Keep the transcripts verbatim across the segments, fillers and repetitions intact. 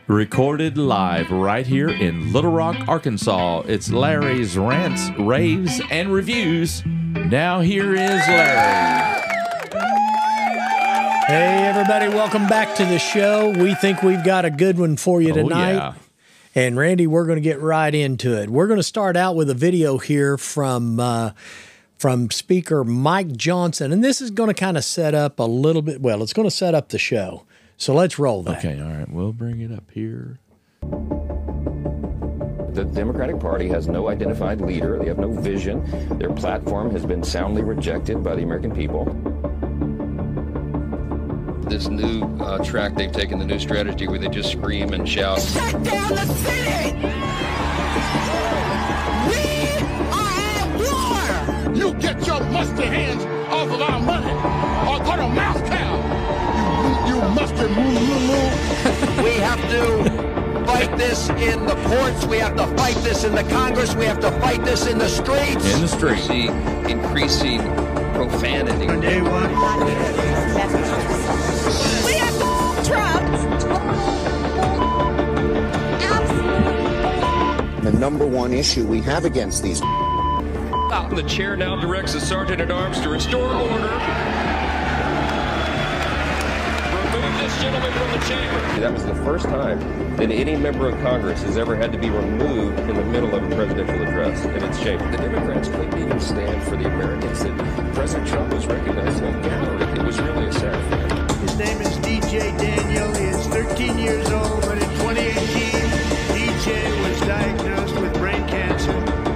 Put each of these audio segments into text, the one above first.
Recorded live right here in Little Rock, Arkansas. It's Larry's Rants, Raves, and Reviews. Now here is Larry. Hey, everybody. Welcome back to the show. We think we've got a good one for you tonight. Oh, yeah. And, Randy, we're going to get right into it. We're going to start out with a video here from uh, from Speaker Mike Johnson. And this is going to kind of set up a little bit. Well, it's going to set up the show. So let's roll that. Okay, all right. We'll bring it up here. The Democratic Party has no identified leader. They have no vision. Their platform has been soundly rejected by the American people. This new uh, track they've taken, the new strategy where they just scream and shout. Shut down the city! We are at war! You get your musty hands off of our money or go to mouth cow! You, you musty moo moo moo! We have to fight this in the courts. We have to fight this in the Congress. We have to fight this in the streets. In the We street. see increasing profanity. We have Trump! The number one issue we have against these The chair now directs the sergeant at arms to restore order. Remove this gentleman from the chamber. That was the first time that any member of Congress has ever had to be removed in the middle of a presidential address, and it's shameful. The Democrats couldn't even stand for the Americans that President Trump was recognizing in a gallery. It was really a sad thing. His name is D J Daniel. He is thirteen years old, but in twenty eighteen, D J was diagnosed with brain cancer.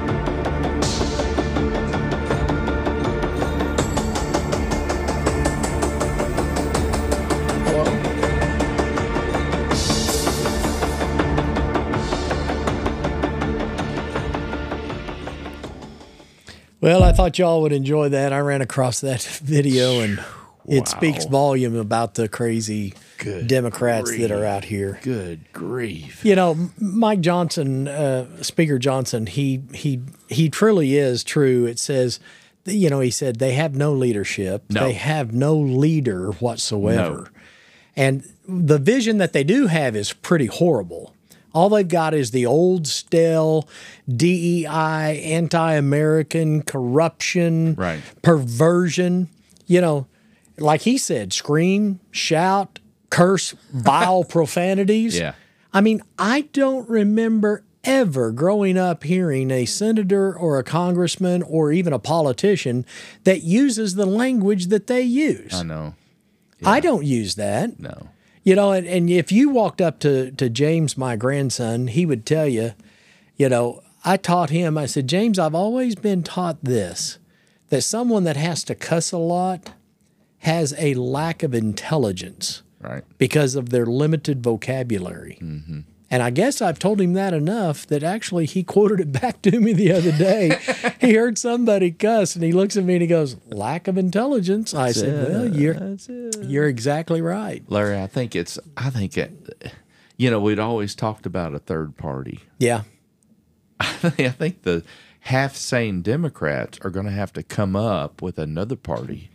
Well, I thought y'all would enjoy that. I ran across that video, and it Wow. speaks volume about the crazy Good Democrats grief. that are out here. Good grief. You know, M- Mike Johnson, uh, Speaker Johnson, he he he truly is true. It says, you know, he said they have no leadership. No. They have no leader whatsoever. No. And the vision that they do have is pretty horrible. All they've got is the old stale D E I, anti-American, corruption, Right. perversion. You know, like he said, scream, shout, curse, vile profanities. Yeah. I mean, I don't remember ever growing up hearing a senator or a congressman or even a politician that uses the language that they use. I know. I don't use that. No. You know, and, and if you walked up to, to James, my grandson, he would tell you, you know, I taught him, I said, James, I've always been taught this, that someone that has to cuss a lot has a lack of intelligence Right. because of their limited vocabulary. Mm-hmm. And I guess I've told him that enough that actually he quoted it back to me the other day. He heard somebody cuss and he looks at me and he goes, lack of intelligence. I said, well, you're, That's it. you're exactly right. Larry, I think it's, I think, it, you know, we'd always talked about a third party. Yeah. I think the half-sane Democrats are going to have to come up with another party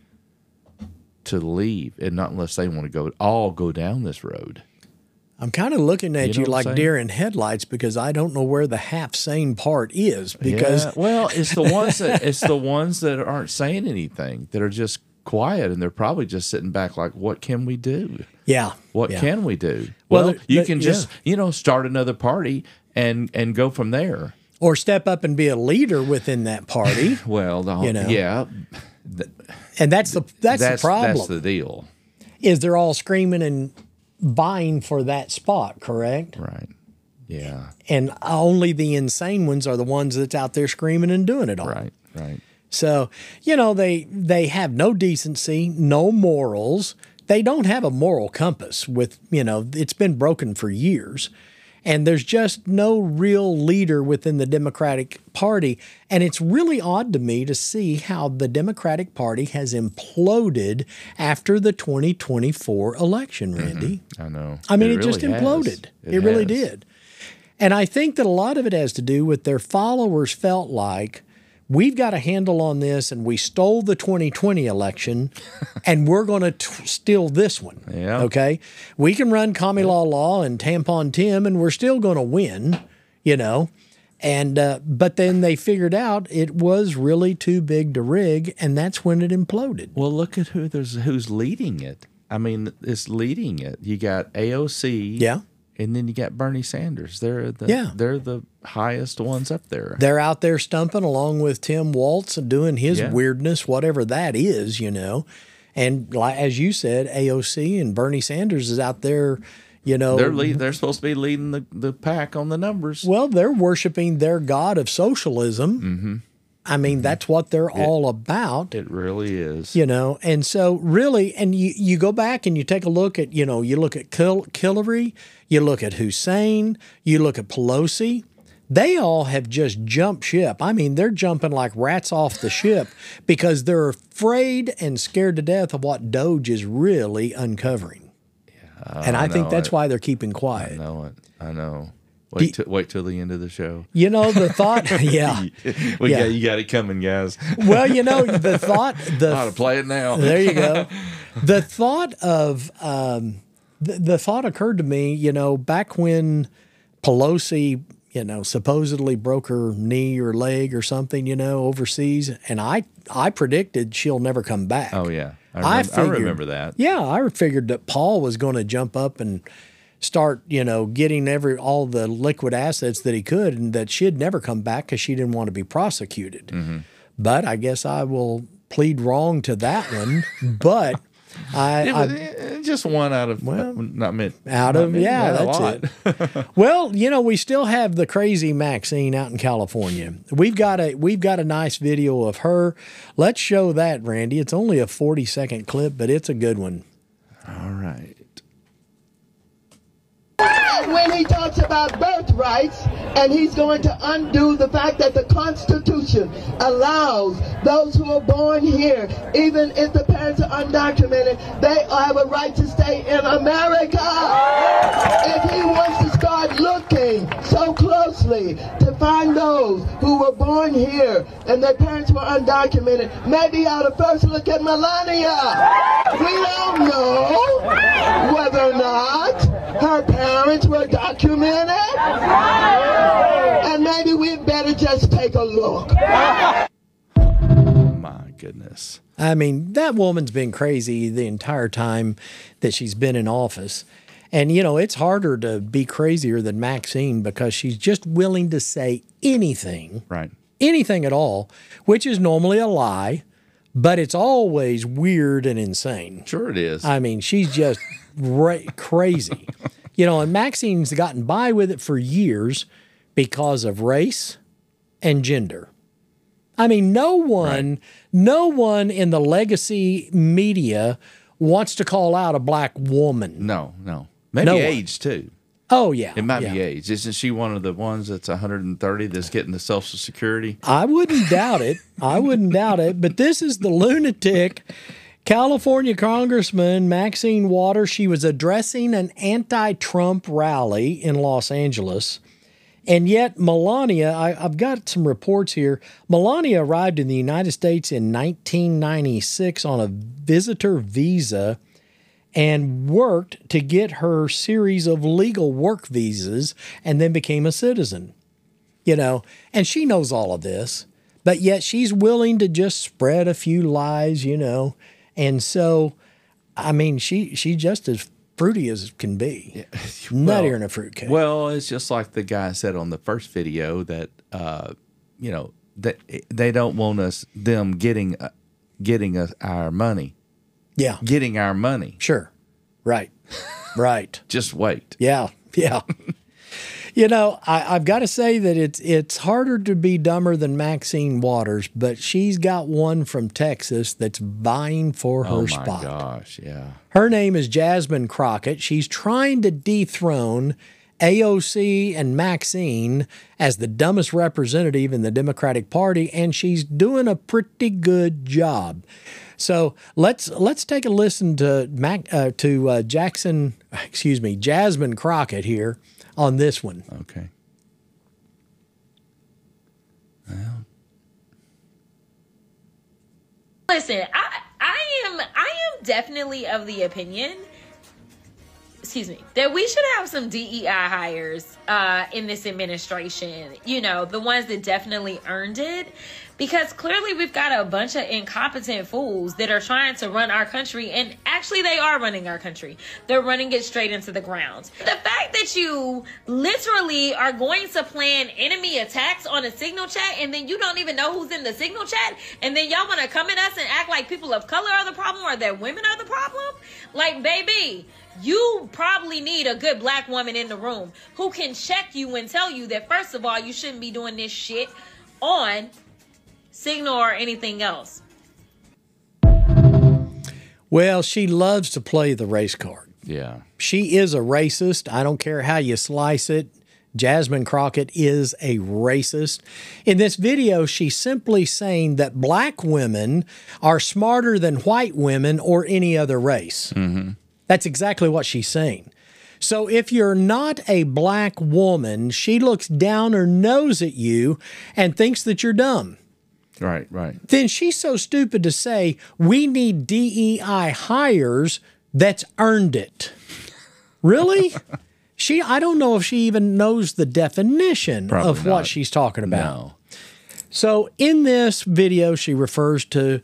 to leave, and not unless they want to go all go down this road. I'm kind of looking at You you, know what I'm like saying? deer in headlights because I don't know where the half sane part is because Yeah, well, it's the ones that it's the ones that aren't saying anything, that are just quiet, and they're probably just sitting back like, what can we do? yeah, What yeah. can we do? Well, Well, the- you the- can just, yeah. you know, start another party and and go from there. Or step up and be a leader within that party. Well, the whole, You know. yeah, th- And that's the that's, that's the problem. That's the deal, is they're all screaming and vying for that spot, correct? right? Yeah, And only the insane ones are the ones that's out there screaming and doing it all. right, right. So, you know, they they have no decency, no morals. They don't have a moral compass with, you know, it's been broken for years. And there's just no real leader within the Democratic Party. And it's really odd to me to see how the Democratic Party has imploded after the twenty twenty-four election, Randy. I know. I mean, it, really just has. imploded. It, really has. did. And I think that a lot of it has to do with their followers felt like we've got a handle on this, and we stole the twenty twenty election, and we're going to t- steal this one. Yeah. Okay? We can run Commie Law Law and Tampon Tim, and we're still going to win, you know? And uh, but then they figured out it was really too big to rig, and that's when it imploded. Well, look at who there's who's leading it. I mean, it's leading it. You got A O C, Yeah. and then you got Bernie Sanders. They're the Yeah. they're the highest ones up there. They're out there stumping along with Tim Waltz and doing his Yeah. weirdness, whatever that is, you know. And like as you said, A O C and Bernie Sanders is out there, you know. They're lead, they're supposed to be leading the, the pack on the numbers. Well, they're worshiping their god of socialism. Mm-hmm. I mean, that's what they're it, all about. It really is. You know, and so really, and you, you go back and you take a look at, you know, you look at Hil- Hillary, you look at Hussein, you look at Pelosi. They all have just jumped ship. I mean, they're jumping like rats off the ship because they're afraid and scared to death of what Doge is really uncovering. Yeah, and I, I think that's it. why they're keeping quiet. I know it. I know. Wait, Do, t- wait till the end of the show. You know, the thought, yeah. we yeah. got, you got it coming, guys. Well, you know, the thought. The, How to play it now. There you go. The thought of, um, the, the thought occurred to me, you know, back when Pelosi, you know, supposedly broke her knee or leg or something, you know, overseas. And I, I predicted she'll never come back. Oh, yeah. I, I, remember, figured, I remember that. Yeah, I figured that Paul was going to jump up and start, you know, getting every all the liquid assets that he could, and that she'd never come back because she didn't want to be prosecuted. Mm-hmm. But I guess I will plead wrong to that one. But I, it was, I just one out of well, not meant out not of meant, yeah, not that's it. Well, you know, we still have the crazy Maxine out in California. We've got a we've got a nice video of her. Let's show that, Randy. It's only a forty second clip, but it's a good one. All right. And when he talks about birthrights, and he's going to undo the fact that the Constitution allows those who are born here, even if the parents are undocumented, they have a right to stay in America. If he wants to start looking so closely to find those who were born here and their parents were undocumented, maybe he ought to first look at Melania. We don't know whether or not her parents were documented, and maybe we'd better just take a look. My goodness. I mean, that woman's been crazy the entire time that she's been in office. And, you know, it's harder to be crazier than Maxine because she's just willing to say anything, right? Anything at all, which is normally a lie, but it's always weird and insane. Sure it is. I mean, she's just ra- crazy. You know, and Maxine's gotten by with it for years because of race and gender. I mean, no one, right. no one in the legacy media wants to call out a black woman. No, no. Maybe no age, too. Oh, yeah. It might yeah. be age. Isn't she one of the ones that's one hundred thirty that's getting the Social Security? I wouldn't doubt it. I wouldn't doubt it. But this is the lunatic California Congressman Maxine Waters. She was addressing an anti-Trump rally in Los Angeles. And yet Melania, I, I've got some reports here. Melania arrived in the United States in nineteen ninety-six on a visitor visa and worked to get her series of legal work visas and then became a citizen. You know, and she knows all of this, but yet she's willing to just spread a few lies, you know. And so, I mean, she she's just as fruity as can be. Yeah. Well, nuttier than a fruitcake. Well, it's just like the guy said on the first video that, uh, you know, that they don't want us, them getting, uh, getting us our money. Yeah. Getting our money. Sure. Right. Right. Just wait. Yeah. Yeah. You know, I, I've got to say that it's it's harder to be dumber than Maxine Waters, but she's got one from Texas that's vying for her oh my spot. Gosh, yeah. Her name is Jasmine Crockett. She's trying to dethrone A O C and Maxine as the dumbest representative in the Democratic Party, and she's doing a pretty good job. So let's let's take a listen to Mac, uh, to uh, Jackson, excuse me, Jasmine Crockett here on this one. Okay. Well, Listen, I I am I am definitely of the opinion, excuse me, that we should have some D E I hires uh, in this administration. You know, the ones that definitely earned it. Because clearly we've got a bunch of incompetent fools that are trying to run our country. And actually they are running our country. They're running it straight into the ground. The fact that you literally are going to plan enemy attacks on a signal chat and then you don't even know who's in the signal chat. And then y'all want to come at us and act like people of color are the problem or that women are the problem. Like, baby, you probably need a good black woman in the room who can check you and tell you that, first of all, you shouldn't be doing this shit on Signal or anything else. Well, she loves to play the race card. Yeah. She is a racist. I don't care how you slice it. Jasmine Crockett is a racist. In this video, she's simply saying that black women are smarter than white women or any other race. Mm-hmm. That's exactly what she's saying. So if you're not a black woman, she looks down her nose at you and thinks that you're dumb. Right, right. Then she's so stupid to say, we need D E I hires that's earned it. Really? She, I don't know if she even knows the definition Probably of not. what she's talking about. No. So in this video, she refers to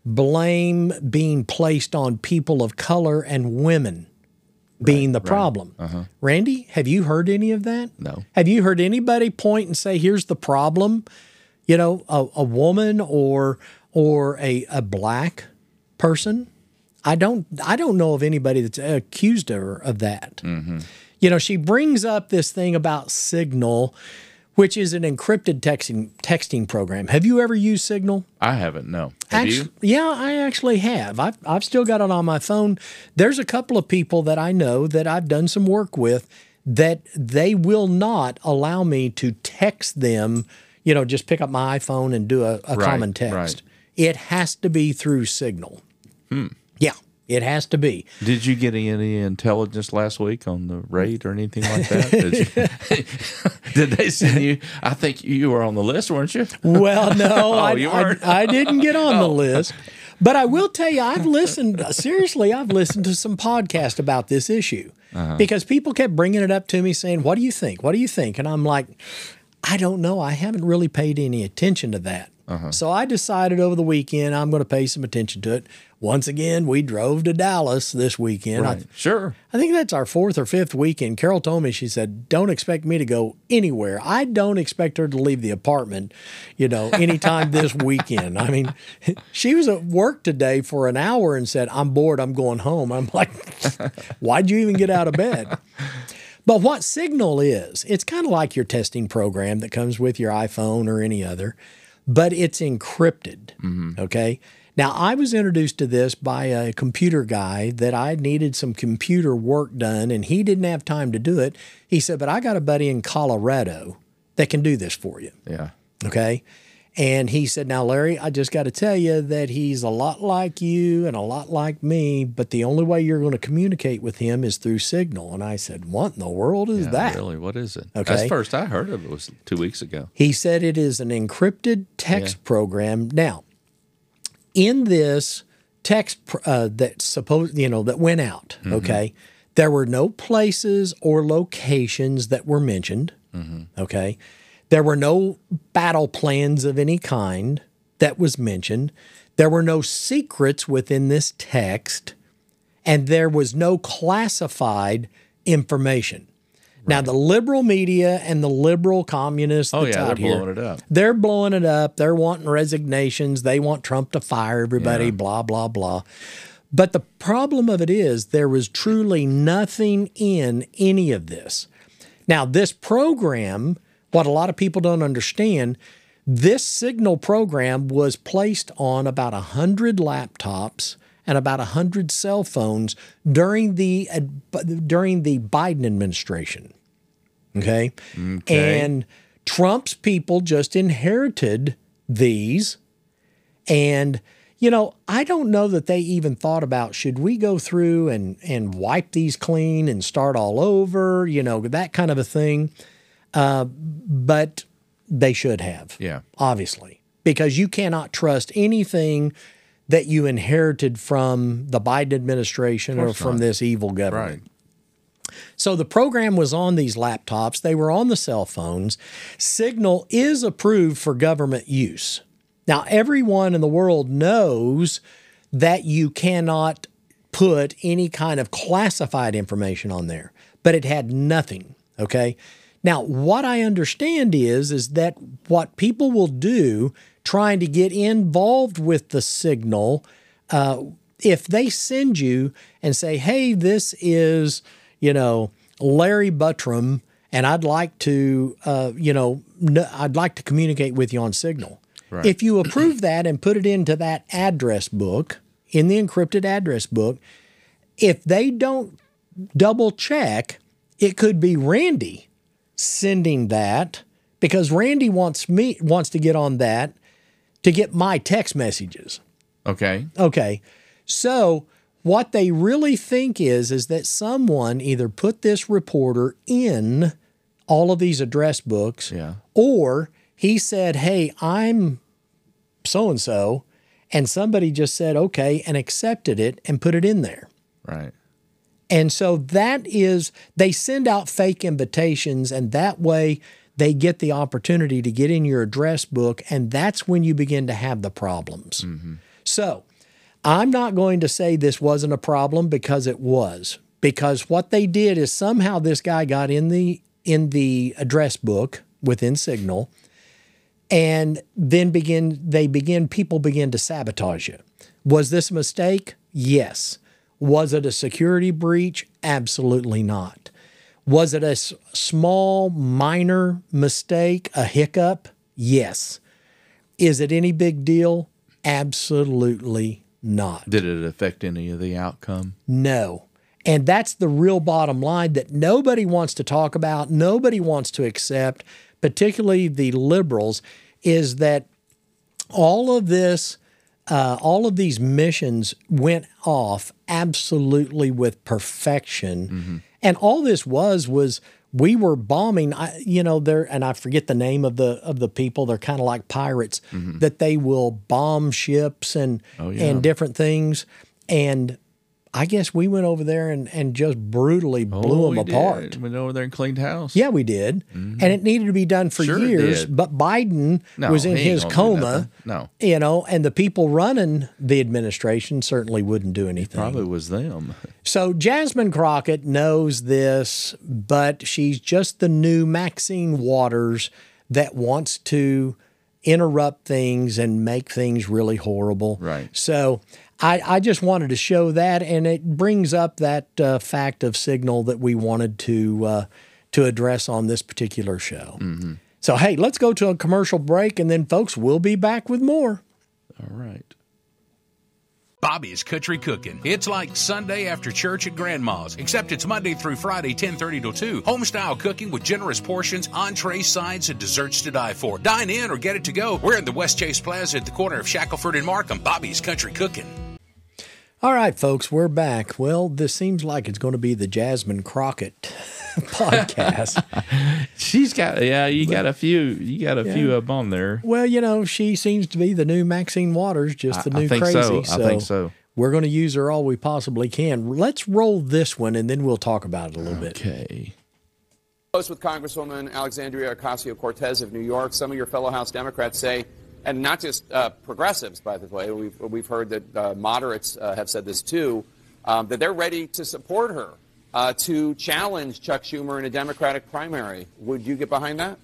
blame being placed on people of color and women being the right. problem. Uh-huh. Randy, have you heard any of that? No. Have you heard anybody point and say, here's the problem? You know, a, a woman or or a, a black person? I don't I don't know of anybody that's accused her of that. Mm-hmm. You know, she brings up this thing about Signal, which is an encrypted texting texting program. Have you ever used Signal? I haven't, no. Have Actually, you? Yeah, I actually have. I've, I've still got it on my phone. There's a couple of people that I know that I've done some work with that they will not allow me to text them, you know, just pick up my iPhone and do a, a Right, common text. right. It has to be through Signal. Hmm. Yeah, it has to be. Did you get any intelligence last week on the raid or anything like that? Did, you, did they send you? I think you were on the list, weren't you? Well, no, oh, I, you I, weren't? I didn't get on the Oh. list. But I will tell you, I've listened, seriously, I've listened to some podcasts about this issue Uh-huh. because people kept bringing it up to me saying, what do you think? What do you think? And I'm like, I don't know. I haven't really paid any attention to that. Uh-huh. So I decided over the weekend I'm going to pay some attention to it. Once again, we drove to Dallas this weekend. Right. I, Sure. I think that's our fourth or fifth weekend. Carol told me, she said, don't expect me to go anywhere. I don't expect her to leave the apartment, you know, anytime this weekend. I mean, she was at work today for an hour and said, I'm bored, I'm going home. I'm like, why'd you even get out of bed? But what Signal is, it's kind of like your testing program that comes with your iPhone or any other, but it's encrypted, Mm-hmm. okay? Now, I was introduced to this by a computer guy that I needed some computer work done, and he didn't have time to do it. He said, but I got a buddy in Colorado that can do this for you, Yeah. okay? And he said, now, Larry, I just got to tell you that he's a lot like you and a lot like me, but the only way you're going to communicate with him is through Signal. And I said, what in the world is Yeah, that? Really? What is it? Okay. That's the first I heard of it was two weeks ago. He said it is an encrypted text Yeah. program. Now, in this text pr- uh, that supposed, you know, that went out, Mm-hmm. okay, there were no places or locations that were mentioned, Mm-hmm. okay. There were no battle plans of any kind that was mentioned. There were no secrets within this text, and there was no classified information. Now, the liberal media and the liberal communists Oh, that's yeah, out they're here, blowing it up. they're blowing it up. They're wanting resignations. They want Trump to fire everybody, Yeah. blah, blah, blah. But the problem of it is there was truly nothing in any of this. Now, this program, what a lot of people don't understand, this Signal program was placed on about one hundred laptops and about one hundred cell phones during the uh, during the Biden administration. Okay? Okay. And Trump's people just inherited these. And, you know, I don't know that they even thought about, should we go through and, and wipe these clean and start all over, you know, that kind of a thing. Uh, but they should have. Yeah. Obviously. Because you cannot trust anything that you inherited from the Biden administration or from not. this evil government. Right. So the program was on these laptops. They were on the cell phones. Signal is approved for government use. Now, everyone in the world knows that you cannot put any kind of classified information on there, but it had nothing, okay? Now, what I understand is, is that what people will do trying to get involved with the Signal, uh, if they send you and say, hey, this is, you know, Larry Buttram, and I'd like to, uh, you know, n- I'd like to communicate with you on Signal. Right. If you approve that and put it into that address book, in the encrypted address book, if they don't double check, it could be Randy sending that, because Randy wants me wants to get on that to get my text messages. Okay. Okay. So what they really think is, is that someone either put this reporter in all of these address books, Yeah. or he said, hey, I'm so-and-so, and somebody just said, okay, and accepted it and put it in there. Right. And so that is, they send out fake invitations, and that way they get the opportunity to get in your address book, and that's when you begin to have the problems. Mm-hmm. So I'm not going to say this wasn't a problem, because it was. Because what they did is somehow this guy got in the in the address book within Signal, and then begin they begin people begin to sabotage you. Was this a mistake? Yes. Was it a security breach? Absolutely not. Was it a s- small, minor mistake, a hiccup? Yes. Is it any big deal? Absolutely not. Did it affect any of the outcome? No. And that's the real bottom line that nobody wants to talk about, nobody wants to accept, particularly the liberals, is that all of this, uh, all of these missions went off absolutely with perfection. Mm-hmm. And all this was, was we were bombing, I, you know, there, and I forget the name of the of the people. They're kind of like pirates, Mm-hmm. that they will bomb ships and Oh, yeah. and different things. And I guess we went over there and, and just brutally blew Oh, them we apart. did. Went over there and cleaned house. Yeah, we did. And it needed to be done for Sure it years. did. But Biden No, was in he ain't his gonna do coma. nothing. No. You know, and the people running the administration certainly wouldn't do anything. Probably was them. So Jasmine Crockett knows this, but she's just the new Maxine Waters that wants to interrupt things and make things really horrible. Right. So I, I just wanted to show that, and it brings up that uh, fact of Signal that we wanted to uh, to address on this particular show. Mm-hmm. So, hey, let's go to a commercial break, and then, folks, we'll be back with more. All right. Bobby's Country Cooking. It's like Sunday after church at Grandma's, except it's Monday through Friday, ten thirty till two. Home-style cooking with generous portions, entrees, sides, and desserts to die for. Dine in or get it to go. We're in the West Chase Plaza at the corner of Shackelford and Markham. Bobby's Country Cooking. All right, folks, we're back. Well, this seems like it's going to be the Jasmine Crockett podcast. She's got, yeah, you got a few, you got a Yeah. few up on there. Well, you know, she seems to be the new Maxine Waters, just the I- I new think crazy. so. I think so. We're going to use her all we possibly can. Let's roll this one, and then we'll talk about it a little bit. Okay. Close with Congresswoman Alexandria Ocasio-Cortez of New York. Some of your fellow House Democrats say, and not just uh, progressives, by the way, we've, we've heard that uh, moderates uh, have said this too, um, that they're ready to support her uh, to challenge Chuck Schumer in a Democratic primary. Would you get behind that?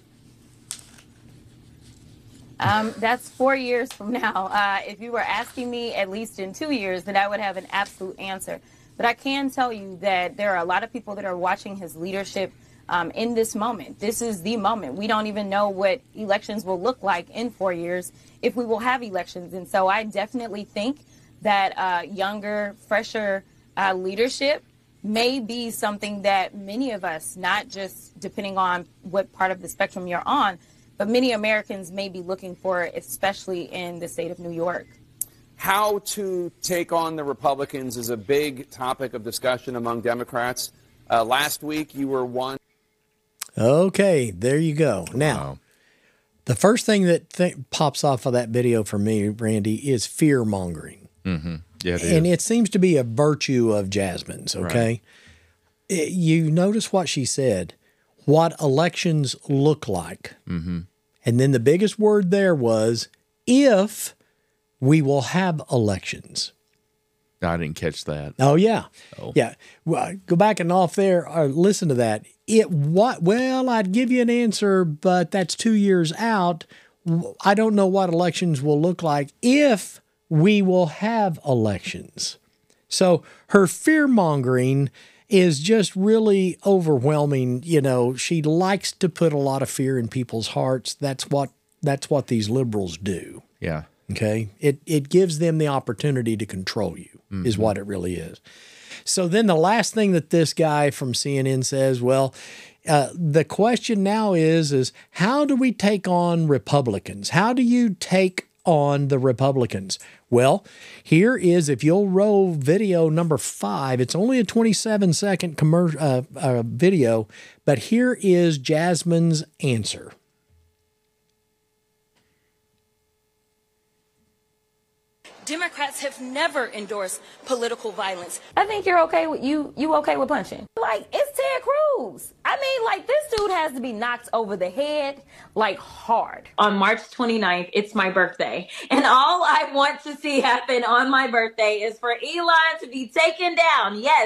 Um, that's four years from now. Uh, if you were asking me at least in two years, then I would have an absolute answer. But I can tell you that there are a lot of people that are watching his leadership um, in this moment. This is the moment. We don't even know what elections will look like in four years if we will have elections. And so I definitely think that uh, younger, fresher uh, leadership may be something that many of us, not just depending on what part of the spectrum you're on, but many Americans may be looking for, especially in the state of New York. How to take on the Republicans is a big topic of discussion among Democrats. Uh, last week, you were one. Okay, there you go. Now, Wow. the first thing that th- pops off of that video for me, Randy, is fear mongering. Mm-hmm. Yeah, it and is. it seems to be a virtue of Jasmine's, okay? Right. It- you notice what she said, what elections look like. Mm-hmm. And then the biggest word there was, if we will have elections. I didn't catch that. Oh, yeah. Oh. Yeah. Well, go back and off there or listen to that. It what? Well, I'd give you an answer, but that's two years out. I don't know what elections will look like if we will have elections. So her fear-mongering is just really overwhelming. You know, she likes to put a lot of fear in people's hearts. That's what that's what these liberals do. Yeah. Okay. It it gives them the opportunity to control you, mm-hmm. is what it really is. So then the last thing that this guy from C N N says, well, uh, the question now is, is how do we take on Republicans? How do you take on the Republicans? Well, here is, if you'll roll video number five, it's only a twenty-seven second commer- uh, uh, video, but here is Jasmine's answer. Democrats have never endorsed political violence. I think you're okay with you. You okay with punching? Like, it's Ted Cruz. I mean, like, this dude has to be knocked over the head, like, hard. On March twenty-ninth, it's my birthday. And all I want to see happen on my birthday is for Elon to be taken down. Yes.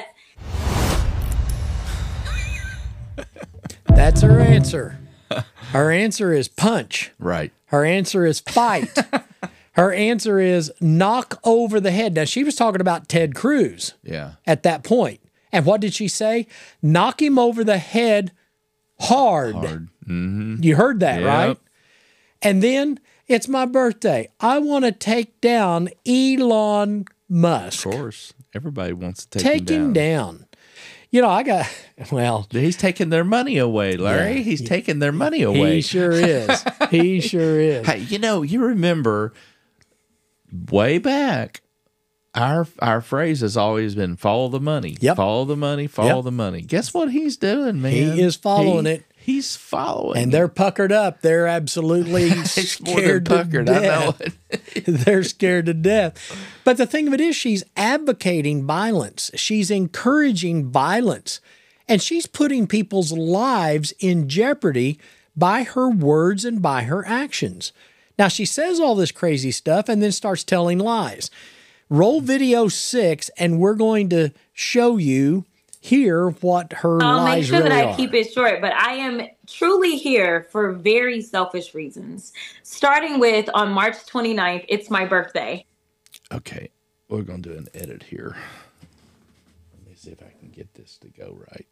That's her answer. Her answer is punch. Right. Her answer is fight. Her answer is knock over the head. Now, she was talking about Ted Cruz Yeah. at that point. And what did she say? Knock him over the head hard. Hard. Mm-hmm. You heard that, Yep. right? And then, it's my birthday. I want to take down Elon Musk. Of course. Everybody wants to take, Take him him down. down. You know, I got, well. He's taking their money away, Larry. Yeah. He's taking their money away. He sure is. He sure is. Hey, you know, you remember way back, our our phrase has always been follow the money. Yep. Follow the money, follow Yep. the money. Guess what he's doing, man? He is following He- it. He's following And it. they're puckered up. They're absolutely It's more than scared to puckered, I know death. They're scared to death. But the thing of it is, she's advocating violence. She's encouraging violence. And she's putting people's lives in jeopardy by her words and by her actions. Now, she says all this crazy stuff and then starts telling lies. Roll video six, and we're going to show you here what her I'll lies make sure really that I are. keep it short, but I am truly here for very selfish reasons. Starting with on March twenty-ninth, it's my birthday. Okay, we're going to do an edit here. Let me see if I can get this to go right.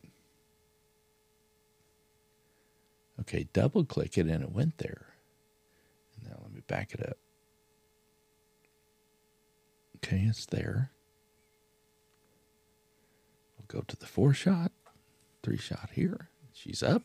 Okay, double click it and it went there. Now let me back it up. Okay, it's there. We'll go to the four shot, three shot here. She's up.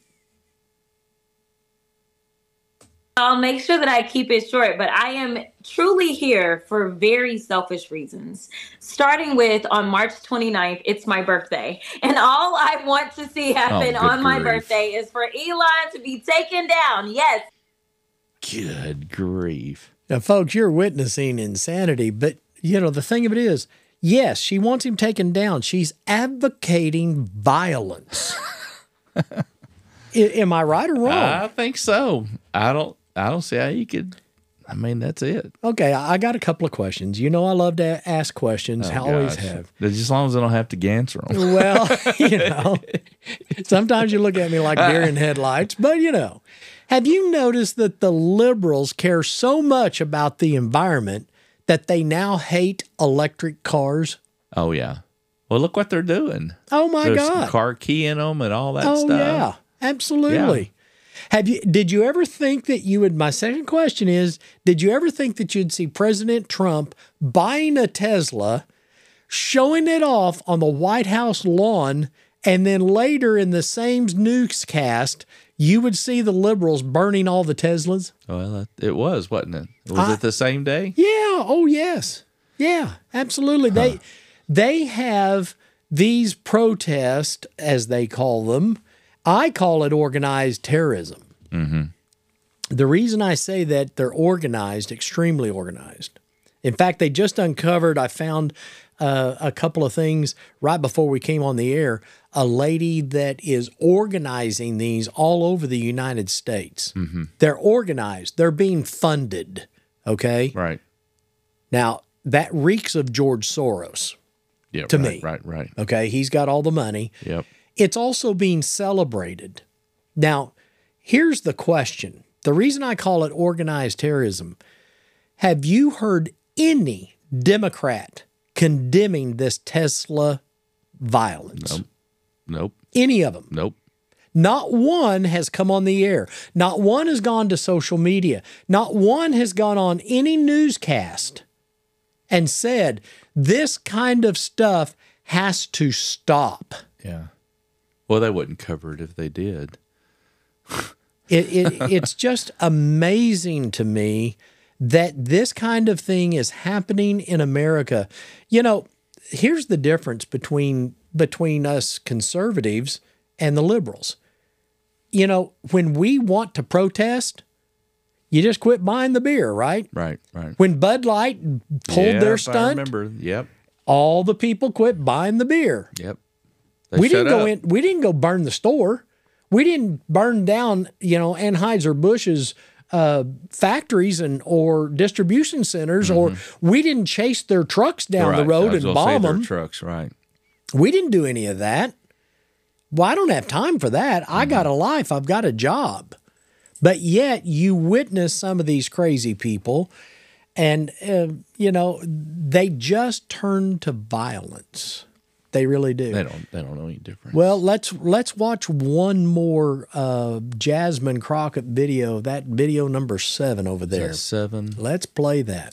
I'll make sure that I keep it short, but I am truly here for very selfish reasons. Starting with on March twenty-ninth, it's my birthday. And all I want to see happen Oh, good on my grief. birthday is for Elon to be taken down. Yes. Good grief. Now, folks, you're witnessing insanity, but, you know, the thing of it is, yes, she wants him taken down. She's advocating violence. I, am I right or wrong? I think so. I don't I don't see how you could. I mean, that's it. Okay, I I got a couple of questions. You know I love to ask questions. Oh, I always gosh. have. Just as long as I don't have to answer them. Well, you know, sometimes you look at me like deer in headlights, but you know, have you noticed that the liberals care so much about the environment that they now hate electric cars? Oh, yeah. Well, look what they're doing. Oh, my There's God. car key in them and all that Oh, stuff. yeah, absolutely. Yeah. Have you? Did you ever think that you would? My second question is: did you ever think that you'd see President Trump buying a Tesla, showing it off on the White House lawn, and then later in the same newscast, you would see the liberals burning all the Teslas? Well, it was, wasn't it? Was I- it the same day? Yeah. Oh, yes. Yeah. Absolutely. They they have these protests, as they call them. I call it organized terrorism. Mm-hmm. The reason I say that they're organized, extremely organized, In fact, they just uncovered, I found uh, a couple of things right before we came on the air, a lady that is organizing these all over the United States. Mm-hmm. They're organized. They're being funded, okay? Right. Now, that reeks of George Soros Yeah, to right, me. Right, right. Okay, he's got all the money. Yep. It's also being celebrated. Now, here's the question. The reason I call it organized terrorism, have you heard any Democrat condemning this Tesla violence? Nope. Nope. Any of them? Nope. Not one has come on the air. Not one has gone to social media. Not one has gone on any newscast and said, this kind of stuff has to stop. Yeah. Well, they wouldn't cover it if they did. It, it it's just amazing to me that this kind of thing is happening in America. You know, here's the difference between between us conservatives and the liberals. You know, when we want to protest, you just quit buying the beer, right? Right, right. When Bud Light pulled Yep, their I stunt, remember. Yep. all the people quit buying the beer. Yep. They we shut didn't go up. in. We didn't go burn the store. We didn't burn down, you know, Anheuser-Busch's uh, factories and or distribution centers, or we didn't chase their trucks down the Mm-hmm. Right, I road was and gonna say bomb their them. trucks, right? We didn't do any of that. Well, I don't have time for that. I got a life. I've got a job. But yet you witness some of these crazy people, and uh, you know, they just turn to violence. They really do. They don't. They don't know any difference. Well, let's let's watch one more uh, Jasmine Crockett video. That video number seven over there. that seven? Let's play that.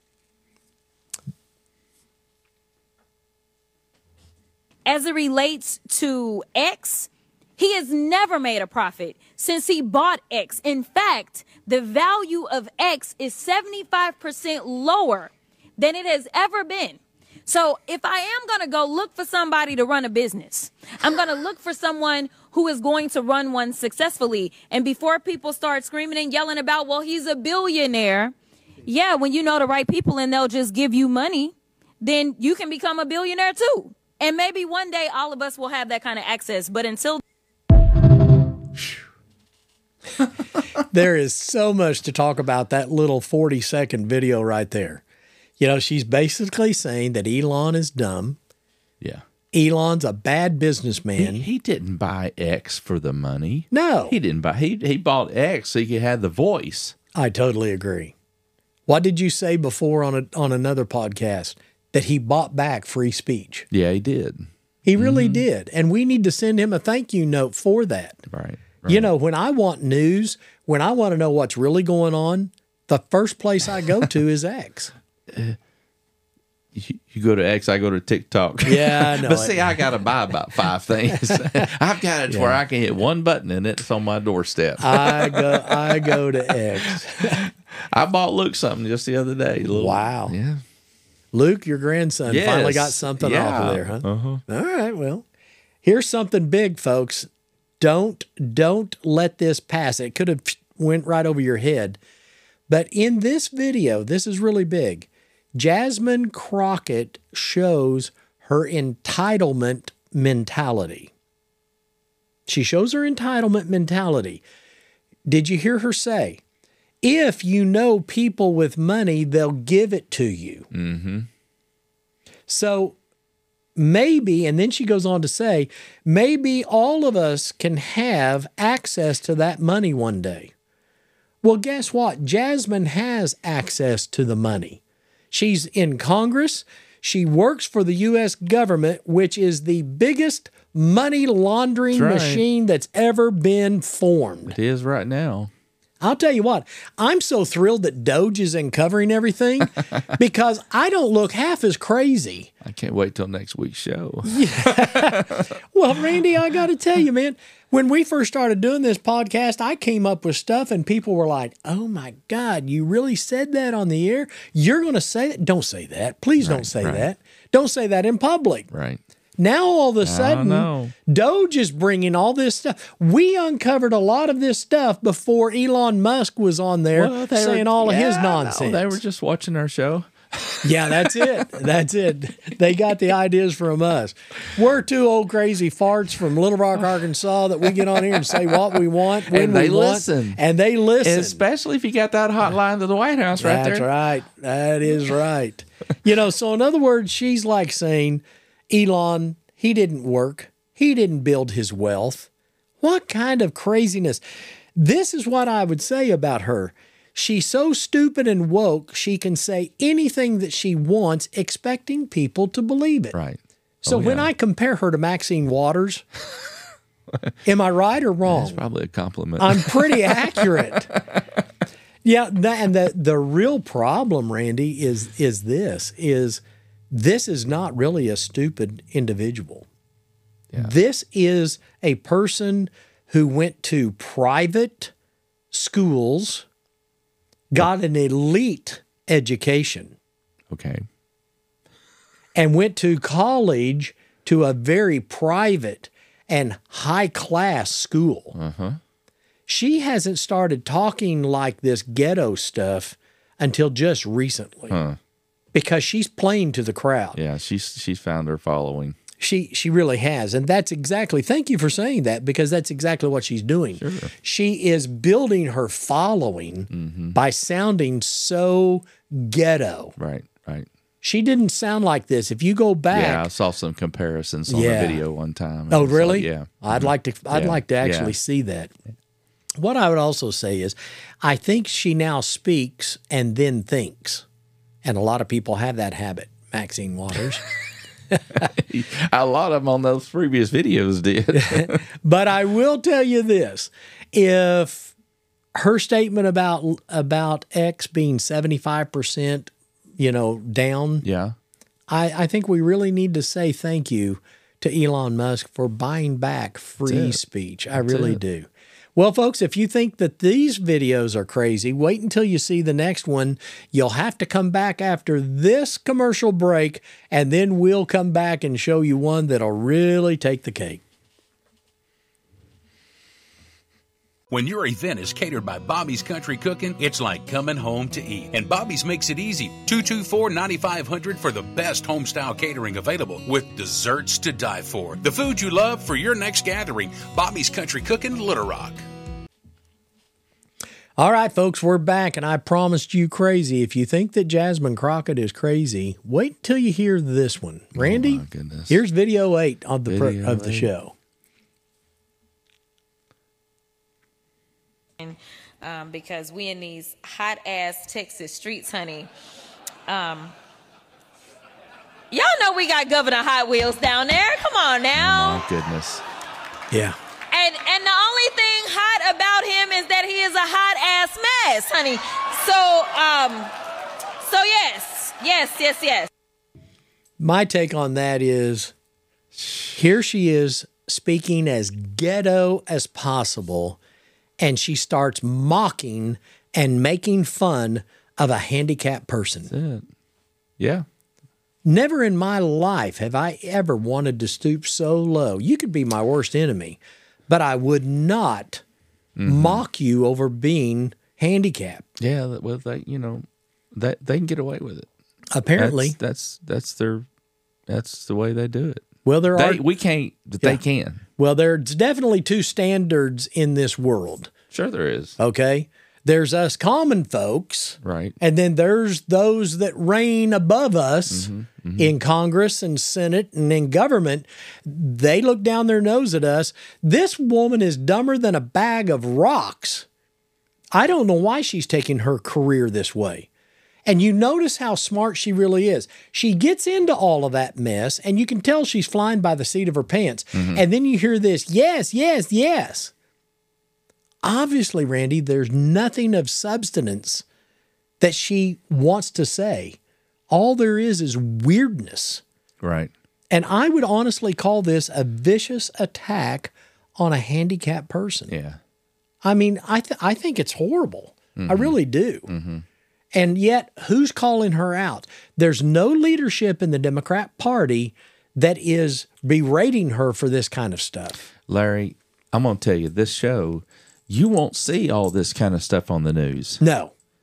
As it relates to X, he has never made a profit since he bought X. In fact, the value of X is seventy-five percent lower than it has ever been. So if I am going to go look for somebody to run a business, I'm going to look for someone who is going to run one successfully. And before people start screaming and yelling about, well, he's a billionaire. Yeah, when you know the right people and they'll just give you money, then you can become a billionaire too. And maybe one day all of us will have that kind of access. But until There is so much to talk about that little forty second video right there. You know, she's basically saying that Elon is dumb. Yeah. Elon's a bad businessman. He, he didn't buy X for the money. No. He didn't buy. He he bought X so he could have the voice. I totally agree. What did you say before on a, on another podcast? That he bought back free speech. Yeah, he did. He really did. And we need to send him a thank you note for that. Right. You know, when I want news, when I want to know what's really going on, the first place I go to is X. You, you go to X, I go to TikTok. Yeah, I know. But it. see, I got to buy about five things. I've got it to Yeah. where I can hit one button and it's on my doorstep. I go I go to X. I bought Luke something just the other day. Little, Wow. Yeah. Luke, your grandson, Yes. finally got something off Yeah. of there, huh? Uh-huh. All right, well, here's something big, folks. Don't don't let this pass. It could have went right over your head. But in this video, this is really big. Jasmine Crockett shows her entitlement mentality. She shows her entitlement mentality. Did you hear her say, if you know people with money, they'll give it to you. Mm-hmm. So maybe, and then she goes on to say, maybe all of us can have access to that money one day. Well, guess what? Jasmine has access to the money. She's in Congress. She works for the U S government, which is the biggest money laundering That's right. machine that's ever been formed. It is right now. I'll tell you what, I'm so thrilled that Doge is uncovering everything because I don't look half as crazy. I can't wait till next week's show. Well, Randy, I got to tell you, man, when we first started doing this podcast, I came up with stuff and people were like, oh my God, you really said that on the air? You're going to say that? Don't say that. Please Right, don't say right. that. Don't say that in public. Right. Now, all of a I sudden, know. Doge is bringing all this stuff. We uncovered a lot of this stuff before Elon Musk was on there Well, they saying were- all of his yeah, I know. nonsense. They were just watching our show. Yeah, that's it. That's it. They got the ideas from us. We're two old crazy farts from Little Rock, Arkansas that we get on here and say what we want when And they we want. listen. And they listen. Especially if you got that hotline to the White House right That's there. right. That is right. You know, so in other words, she's like saying, Elon, he didn't work. He didn't build his wealth. What kind of craziness? This is what I would say about her. She's so stupid and woke, she can say anything that she wants, expecting people to believe it. Right. So Oh, when yeah. I compare her to Maxine Waters, am I right or wrong? That's probably a compliment. I'm pretty accurate. Yeah, that, and the the real problem, Randy, is is this is this is not really a stupid individual. This is a person who went to private schools, got an elite education, Okay. and went to college to a very private and high class school. Uh-huh. She hasn't started talking like this ghetto stuff until just recently Huh. because she's playing to the crowd. Yeah, she's she's found her following. She she really has. And that's exactly, thank you for saying that, because that's exactly what she's doing. Sure. She is building her following Mm-hmm. by sounding so ghetto. Right, right. She didn't sound like this. If you go back. Yeah, I saw some comparisons on Yeah. the video one time. Oh, It was like, really? yeah. I'd Mhm. like to. I'd Yeah, like to actually yeah. see that. What I would also say is, I think she now speaks and then thinks, and a lot of people have that habit. Maxine Waters. A lot of them on those previous videos did. But I will tell you this: if her statement about about X being seventy-five percent, you know, down, yeah, I, I think we really need to say thank you to Elon Musk for buying back free it. speech. I That's really it. do. Well, folks, if you think that these videos are crazy, wait until you see the next one. You'll have to come back after this commercial break, and then we'll come back and show you one that'll really take the cake. When your event is catered by Bobby's Country Cooking, it's like coming home to eat. And Bobby's makes it easy. two two four, nine five hundred for the best home-style catering available with desserts to die for. The food you love for your next gathering. Bobby's Country Cooking, Little Rock. All right, folks, we're back, and I promised you crazy. If you think that Jasmine Crockett is crazy, wait until you hear this one. Randy, Oh, my goodness. here's video eight of the pro- Video of the eight. show. Um, because we in these hot ass Texas streets, honey. Um, y'all know we got Governor Hot Wheels down there. Come on now. My goodness. Yeah. And and the only thing hot about him is that he is a hot ass mess, honey. So um, so yes, yes, yes, yes. My take on that is here she is speaking as ghetto as possible, and she starts mocking and making fun of a handicapped person. That's it. Yeah. Never in my life have I ever wanted to stoop so low. You could be my worst enemy, but I would not Mm-hmm. mock you over being handicapped. Yeah, that- well, they, you know, that they can get away with it. Apparently. that's that's, that's their that's the way they do it. Well, there They, are we can't, but Yeah. they can. Well, there's definitely two standards in this world. Sure, there is. Okay. There's us common folks, Right. and then there's those that reign above us Mm-hmm, in Congress and Senate and in government. They look down their nose at us. This woman is dumber than a bag of rocks. I don't know why she's taking her career this way. And you notice how smart she really is. She gets into all of that mess, and you can tell she's flying by the seat of her pants. Mm-hmm. And then you hear this, yes, yes, yes. Obviously, Randy, there's nothing of substance that she wants to say. All there is is weirdness. Right. And I would honestly call this a vicious attack on a handicapped person. Yeah. I mean, I, th- I think it's horrible. I Mhm. really do. Mm-hmm. And yet, who's calling her out? There's no leadership in the Democrat Party that is berating her for this kind of stuff. Larry, I'm going to tell you, this show, you won't see all this kind of stuff on the news. No.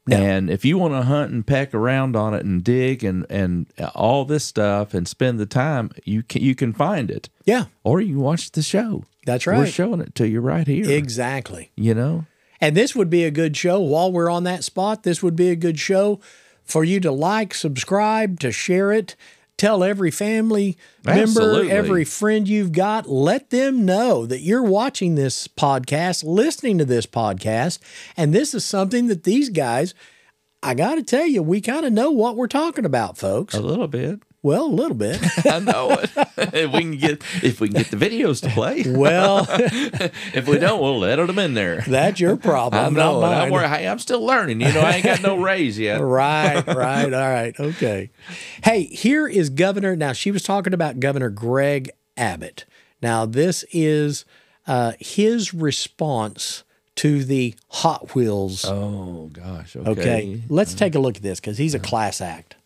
No. And if you want to hunt and peck around on it and dig and, and all this stuff and spend the time, you can you can find it. Yeah. Or you can watch the show. That's right. We're showing it to you right here. Exactly. You know? And this would be a good show while we're on that spot. This would be a good show for you to like, subscribe, to share it. Tell every family Absolutely. member, every friend you've got, let them know that you're watching this podcast, listening to this podcast, and this is something that these guys, I got to tell you, we kind of know what we're talking about, folks. A little bit. Well, a little bit. I know it. if we can get if we can get the videos to play. Well, if we don't, we'll edit them in there. That's your problem. I know. Not And I'm, mine. worried, hey, I'm still learning. You know, I ain't got no raise yet. Right, right. All right. Okay. Hey, here is Governor. Now, she was talking about Governor Greg Abbott. Now, this is uh, his response to the Hot Wheels. Oh, gosh. Okay. Okay. Let's take a look at this because he's a class act.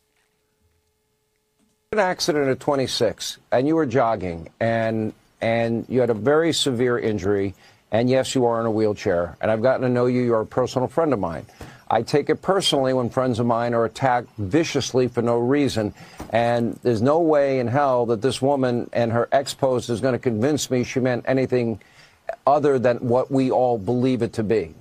An accident at twenty-six, and you were jogging, and and you had a very severe injury, and yes, you are in a wheelchair, and I've gotten to know you. You're a personal friend of mine. I take it personally when friends of mine are attacked viciously for no reason, and there's no way in hell that this woman and her ex-post is going to convince me she meant anything other than what we all believe it to be.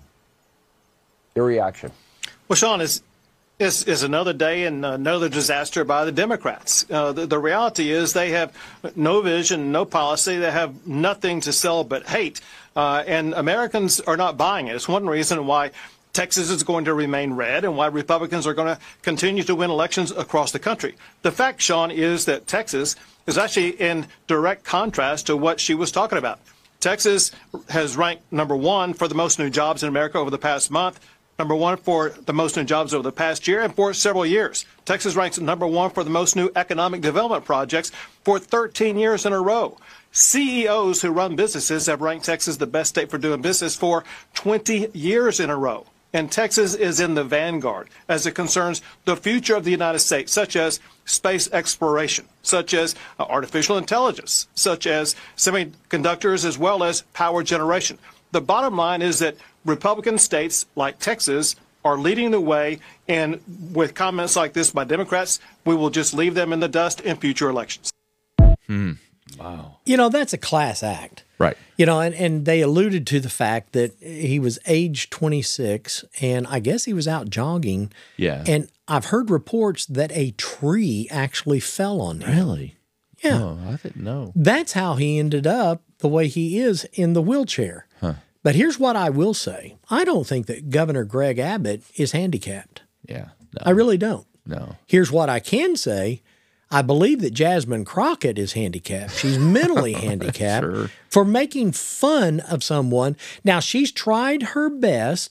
Your reaction? Well, Sean, is Is, is another day and another disaster by the Democrats. Uh, the, the reality is they have no vision, no policy. They have nothing to sell but hate. Uh, and Americans are not buying it. It's one reason why Texas is going to remain red and why Republicans are going to continue to win elections across the country. The fact, Sean, is that Texas is actually in direct contrast to what she was talking about. Texas has ranked number one for the most new jobs in America over the past month. Number one for the most new jobs over the past year and for several years. Texas ranks number one for the most new economic development projects for thirteen years in a row. C E Os who run businesses have ranked Texas the best state for doing business for twenty years in a row. And Texas is in the vanguard as it concerns the future of the United States, such as space exploration, such as uh, artificial intelligence, such as semiconductors, as well as power generation. The bottom line is that Republican states like Texas are leading the way, and with comments like this by Democrats, we will just leave them in the dust in future elections. Hmm. Wow. You know, that's a class act. Right. You know, and, and they alluded to the fact that he was age twenty-six, and I guess he was out jogging. Yeah. And I've heard reports that a tree actually fell on him. Really? Yeah. Oh, I didn't know. That's how he ended up the way he is in the wheelchair. Huh. But here's what I will say. I don't think that Governor Greg Abbott is handicapped. Yeah. No. I really don't. No. Here's what I can say. I believe that Jasmine Crockett is handicapped. She's mentally handicapped Sure. for making fun of someone. Now, she's tried her best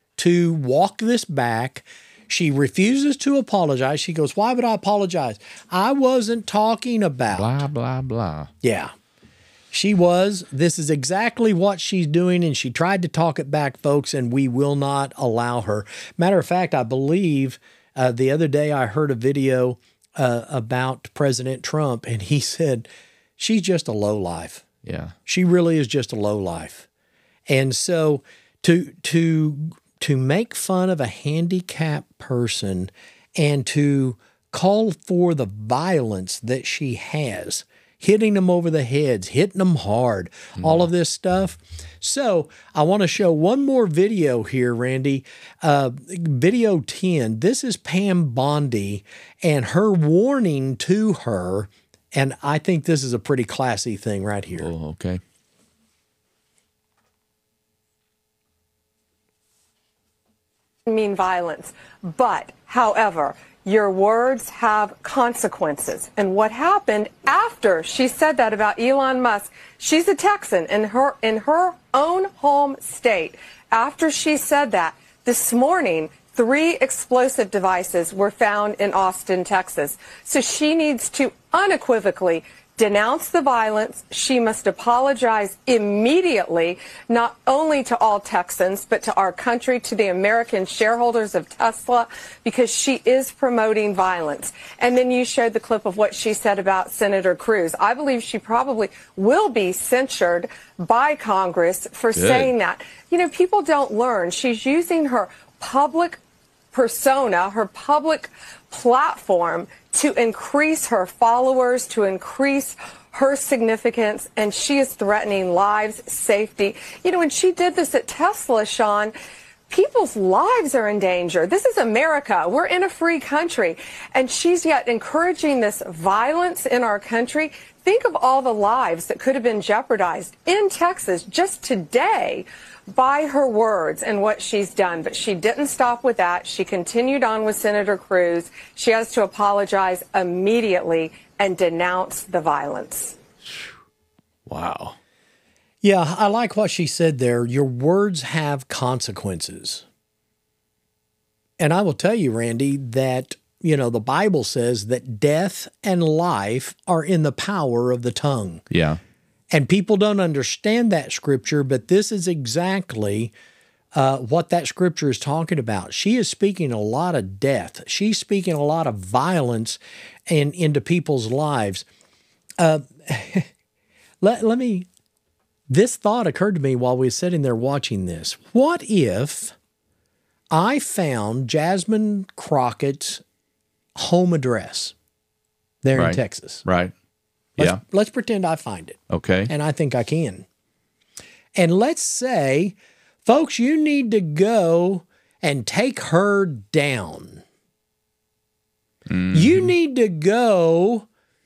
to walk this back. She refuses to apologize. She goes, why would I apologize? I wasn't talking about. Blah, blah, blah. Yeah. She was. This is exactly what she's doing, and she tried to talk it back, folks, and we will not allow her. Matter of fact, I believe uh, the other day I heard a video uh, about President Trump, and he said, she's just a lowlife. Yeah. She really is just a lowlife. And so to to to make fun of a handicapped person and to call for the violence that she has, hitting them over the heads, hitting them hard, mm. all of this stuff. So I want to show one more video here, Randy. Uh, video ten. This is Pam Bondi and her warning to her. And I think this is a pretty classy thing right here. Oh, okay. Mean violence. But, however, your words have consequences. And what happened after she said that about Elon Musk, she's a Texan in her in her own home state. After she said that, this morning, three explosive devices were found in Austin, Texas. So she needs to unequivocally denounce the violence. She must apologize immediately, not only to all Texans, but to our country, to the American shareholders of Tesla, because she is promoting violence. And then you showed the clip of what she said about Senator Cruz. I believe she probably will be censured by Congress for Good. saying that. You know, people don't learn. She's using her public persona, her public platform to increase her followers, to increase her significance, and she is threatening lives, safety. You know, when she did this at Tesla, Sean, people's lives are in danger. This is America. We're in a free country. And she's yet encouraging this violence in our country. Think of all the lives that could have been jeopardized in Texas just today by her words and what she's done. But she didn't stop with that. She continued on with Senator Cruz. She has to apologize immediately and denounce the violence. Wow. Yeah, I like what she said there. Your words have consequences. And I will tell you, Randy, that, you know, the Bible says that death and life are in the power of the tongue. Yeah. And people don't understand that scripture, but this is exactly uh, what that scripture is talking about. She is speaking a lot of death. She's speaking a lot of violence in, into people's lives. Uh, let, let me... This thought occurred to me while we were sitting there watching this. What if I found Jasmine Crockett's home address there right. in Texas? Right. Let's, yeah. Let's pretend I find it. Okay. And I think I can. And let's say, folks, you need to go and take her down. Mm-hmm. You need to go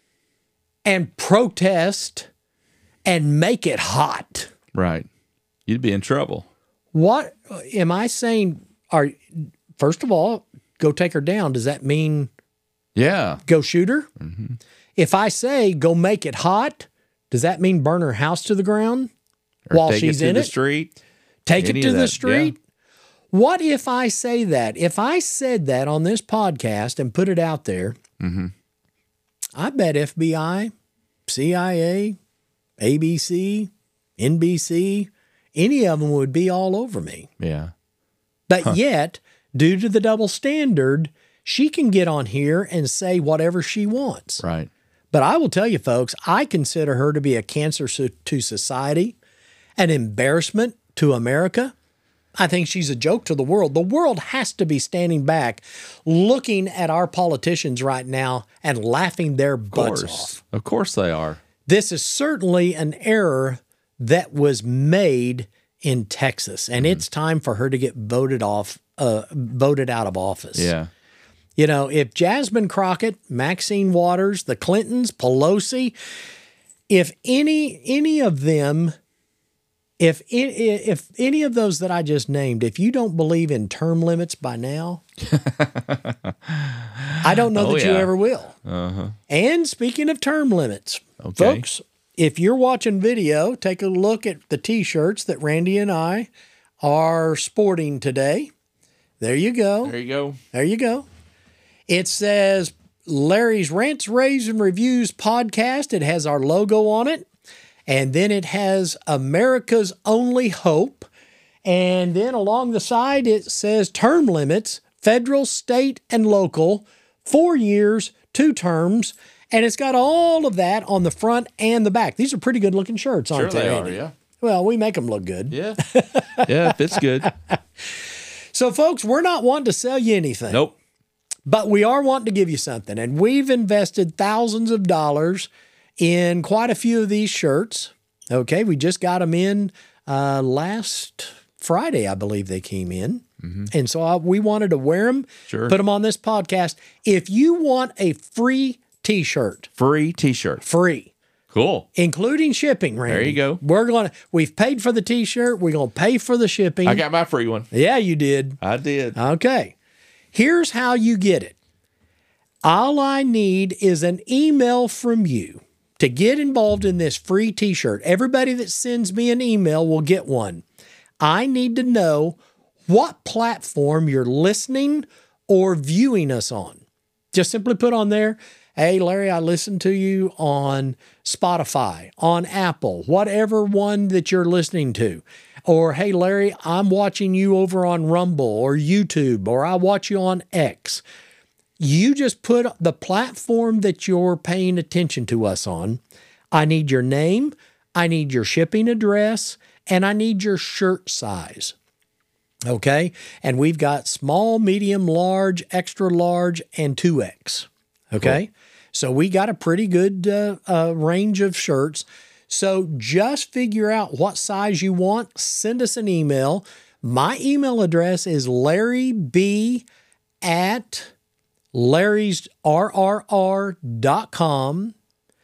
and protest and make it hot. Right. You'd be in trouble. What am I saying? Are first of all, go take her down. Does that mean yeah, go shoot her? Mm-hmm. If I say go make it hot, does that mean burn her house to the ground or while take she's it to in the it? Street? Take Any it to of the that, street? Yeah. What if I say that? If I said that on this podcast and put it out there, mm-hmm. I bet F B I, C I A, A B C, N B C, any of them would be all over me. Yeah. But huh. yet, due to the double standard, she can get on here and say whatever she wants. Right. But I will tell you, folks, I consider her to be a cancer to society, an embarrassment to America. I think she's a joke to the world. The world has to be standing back, looking at our politicians right now and laughing their butts off. Of course they are. This is certainly an error that was made in Texas, and mm-hmm. it's time for her to get voted off, uh, voted out of office. Yeah. You know, if Jasmine Crockett, Maxine Waters, the Clintons, Pelosi, if any any of them, if if any of those that I just named, if you don't believe in term limits by now, I don't know oh, that yeah. you ever will. Uh-huh. And speaking of term limits, okay. folks, if you're watching video, take a look at the T-shirts that Randy and I are sporting today. There you go. There you go. There you go. It says Larry's Rants, Raves, and Reviews podcast. It has our logo on it. And then it has America's Only Hope. And then along the side, it says term limits, federal, state, and local, four years, two terms. And it's got all of that on the front and the back. These are pretty good looking shirts, aren't sure they? They Andy? are, yeah. Well, we make them look good. Yeah. Yeah, it fits good. So, folks, we're not wanting to sell you anything. Nope. But we are wanting to give you something. And we've invested thousands of dollars in quite a few of these shirts. Okay, we just got them in uh, last Friday, I believe they came in. Mm-hmm. And so I, we wanted to wear them, sure. put them on this podcast. If you want a free T-shirt. Free T-shirt. Free. Cool. Including shipping, Randy. There you go. We're going to, we've paid for the T-shirt. We're going to pay for the shipping. I got my free one. Yeah, you did. I did. Okay. Here's how you get it. All I need is an email from you to get involved in this free T-shirt. Everybody that sends me an email will get one. I need to know what platform you're listening or viewing us on. Just simply put on there, hey, Larry, I listened to you on Spotify, on Apple, whatever one that you're listening to. Or, hey, Larry, I'm watching you over on Rumble or YouTube, or I watch you on X. You just put the platform that you're paying attention to us on. I need your name, I need your shipping address, and I need your shirt size. Okay. And we've got small, medium, large, extra large, and two X. Okay. Cool. So we got a pretty good uh, uh, range of shirts. So just figure out what size you want. Send us an email. My email address is Larry B at Larry's R R R dot com.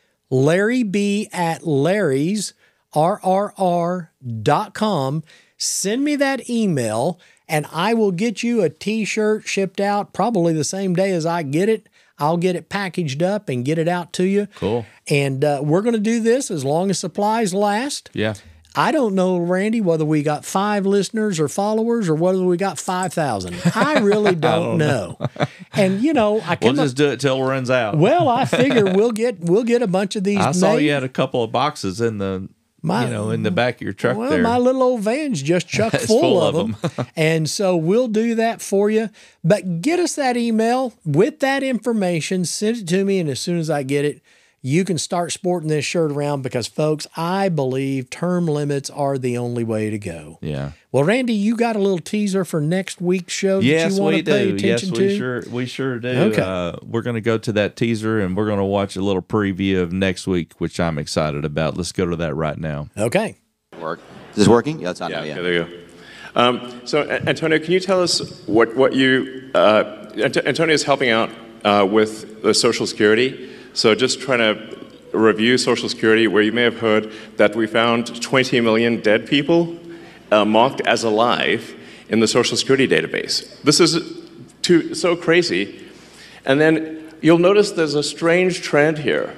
Larry B at Larry's R R R dot com. Send me that email and I will get you a t-shirt shipped out probably the same day as I get it. I'll get it packaged up and get it out to you. Cool. And uh, we're going to do this as long as supplies last. Yeah. I don't know, Randy, whether we got five listeners or followers or whether we got five thousand. I really don't, I don't know. know. And, you know, I can We'll just do it till it runs out. Well, I figure we'll get we'll get a bunch of these I saw made. you had a couple of boxes in the My, you know, in the back of your truck well, there. my little old van's just chock full, full of of them. And so we'll do that for you. But get us that email with that information. Send it to me. And as soon as I get it, you can start sporting this shirt around because, folks, I believe term limits are the only way to go. Yeah. Well, Randy, you got a little teaser for next week's show yes, that you want we to pay do. attention yes, to? we sure, we sure do. Okay. Uh, we're going to go to that teaser and we're going to watch a little preview of next week, which I'm excited about. Let's go to that right now. Okay. Work. Is this working? Yeah, it's on yeah, now. Yeah. Okay, there you go. Um, so, Antonio, can you tell us what, what you, uh, Antonio is helping out uh, with the Social Security. So just trying to review Social Security, where you may have heard that we found twenty million dead people uh, marked as alive in the Social Security database. This is too, so crazy. And then you'll notice there's a strange trend here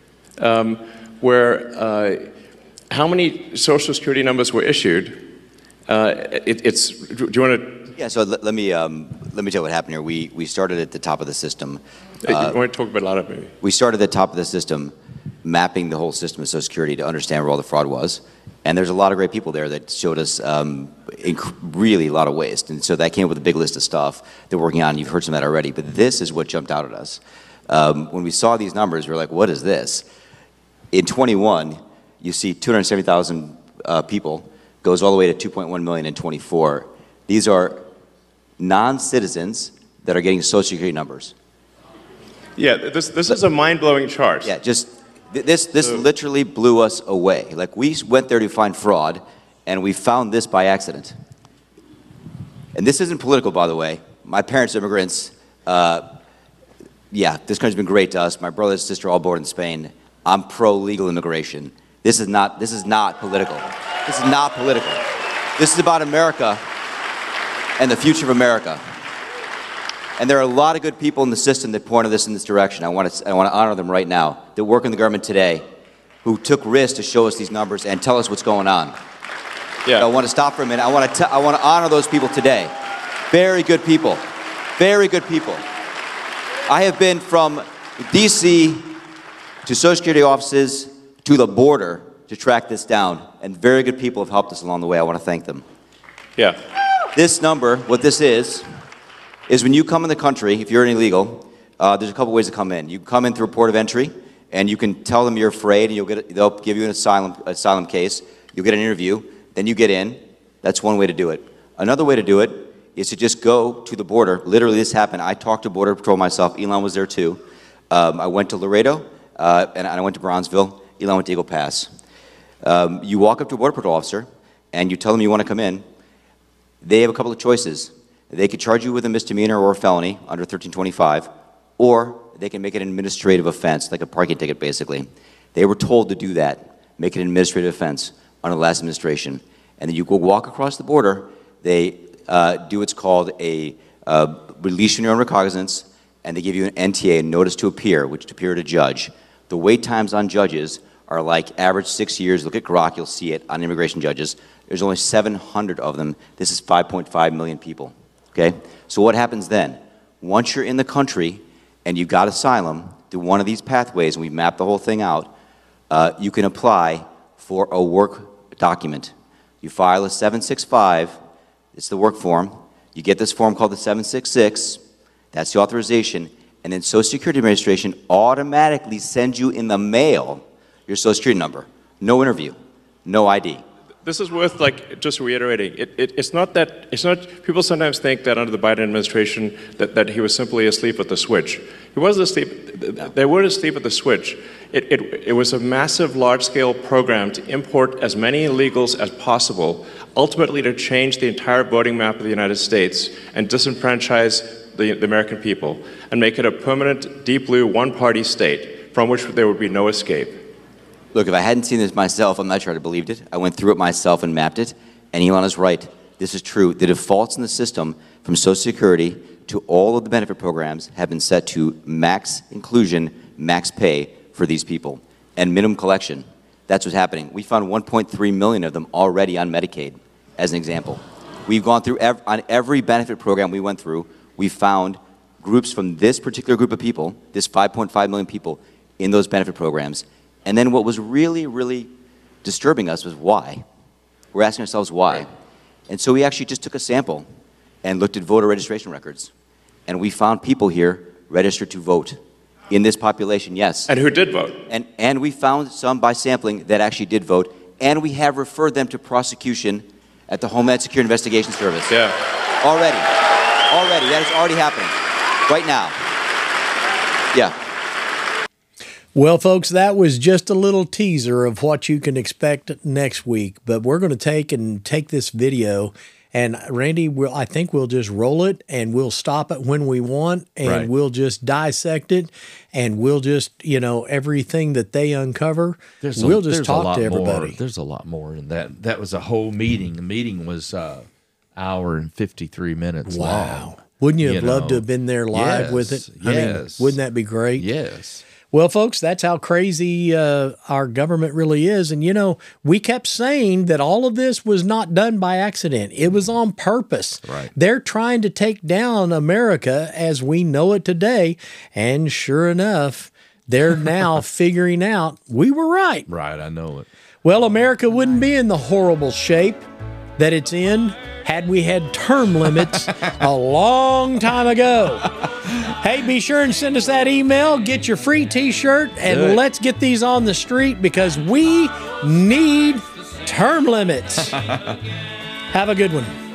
um, where uh, how many Social Security numbers were issued. Uh, it, it's. Do you want to? Yeah. So let, let me um, let me tell you what happened here. We we started at the top of the system. Uh, you want to talk about a lot of maybe? We started at the top of the system, mapping the whole system of Social Security to understand where all the fraud was. And there's a lot of great people there that showed us um, inc- really a lot of waste. And so that came up with a big list of stuff that we're working on. You've heard some of that already. But this is what jumped out at us. Um, when we saw these numbers, we were like, what is this? In twenty-one, you see two hundred seventy thousand uh, people, goes all the way to two point one million in twenty-four. These are non-citizens that are getting Social Security numbers. Yeah, this this is a mind-blowing chart. Yeah, just th- this this so, literally blew us away. Like, we went there to find fraud, and we found this by accident. And this isn't political, by the way. My parents are immigrants. Uh, yeah, this country's been great to us. My brother and sister are all born in Spain. I'm pro-legal immigration. This is not this is not political. This is not political. This is about America and the future of America. And there are a lot of good people in the system that pointed us in this direction. I want to I want to honor them right now, that work in the government today, who took risks to show us these numbers and tell us what's going on. Yeah. So I want to stop for a minute. I want to t- I want to honor those people today. Very good people. Very good people. I have been from D C to Social Security offices to the border to track this down, and very good people have helped us along the way. I want to thank them. Yeah. This number, what this is, is when you come in the country, if you're an illegal, uh, there's a couple ways to come in. You come in through a port of entry, and you can tell them you're afraid, and you'll get, they'll give you an asylum, asylum case. You'll get an interview. Then you get in. That's one way to do it. Another way to do it is to just go to the border. Literally, this happened. I talked to Border Patrol myself. Elon was there too. Um, I went to Laredo, uh, and I went to Bronzeville. Elon went to Eagle Pass. Um, you walk up to a Border Patrol officer, and you tell them you want to come in. They have a couple of choices. They could charge you with a misdemeanor or a felony under thirteen twenty-five, or they can make it an administrative offense, like a parking ticket, basically. They were told to do that, make it an administrative offense under the last administration. And then you go walk across the border. They uh, do what's called a uh, release from your own recognizance, and they give you an N T A, a notice to appear, which to appear at a judge. The wait times on judges are like average six years. Look at Grok, you'll see it on immigration judges. There's only seven hundred of them. This is five point five million people. Okay? So what happens then? Once you're in the country and you got asylum through one of these pathways, and we mapped the whole thing out, uh, you can apply for a work document. You file a seven sixty-five, it's the work form. You get this form called the seven sixty-six, that's the authorization, and then Social Security Administration automatically sends you in the mail your Social Security number. No interview, no I D. this is worth like just reiterating. It, it, it's not that it's not. People sometimes think that under the Biden administration that, that he was simply asleep at the switch. He wasn't asleep. They weren't asleep at the switch. It, it, it was a massive, large-scale program to import as many illegals as possible, ultimately to change the entire voting map of the United States and disenfranchise the, the American people and make it a permanent, deep blue, one-party state from which there would be no escape. Look, if I hadn't seen this myself, I'm not sure I'd have believed it. I went through it myself and mapped it, and Elon is right. This is true. The defaults in the system from Social Security to all of the benefit programs have been set to max inclusion, max pay for these people, and minimum collection. That's what's happening. We found one point three million of them already on Medicaid, as an example. We've gone through, ev- on every benefit program we went through, we found groups from this particular group of people, this five point five million people, in those benefit programs. And then what was really, really disturbing us was why. We're asking ourselves why. And so we actually just took a sample and looked at voter registration records. And we found people here registered to vote in this population, yes. And who did vote. And, and we found some by sampling that actually did vote. And we have referred them to prosecution at the Homeland Security Investigation Service. Yeah. Already. Already. That is already happening. Right now. Yeah. Well, folks, that was just a little teaser of what you can expect next week. But we're going to take and take this video, and Randy, we'll, I think we'll just roll it, and we'll stop it when we want, and Right. we'll just dissect it, and we'll just, you know, everything that they uncover, There's a, we'll just there's a talk lot to everybody. More. There's a lot more in that. That was a whole meeting. The meeting was uh, hour and fifty-three minutes Wow. long. Wouldn't you have You loved know? to have been there live Yes, with it? I yes. mean, wouldn't that be great? Yes. Well, folks, that's how crazy uh, our government really is. And, you know, we kept saying that all of this was not done by accident. It was on purpose. Right. They're trying to take down America as we know it today. And sure enough, they're now figuring out we were right. Right, I know it. Well, America wouldn't be in the horrible shape that it's in had we had term limits a long time ago. Hey, be sure and send us that email, get your free t-shirt, and let's get these on the street because we need term limits. Have a good one.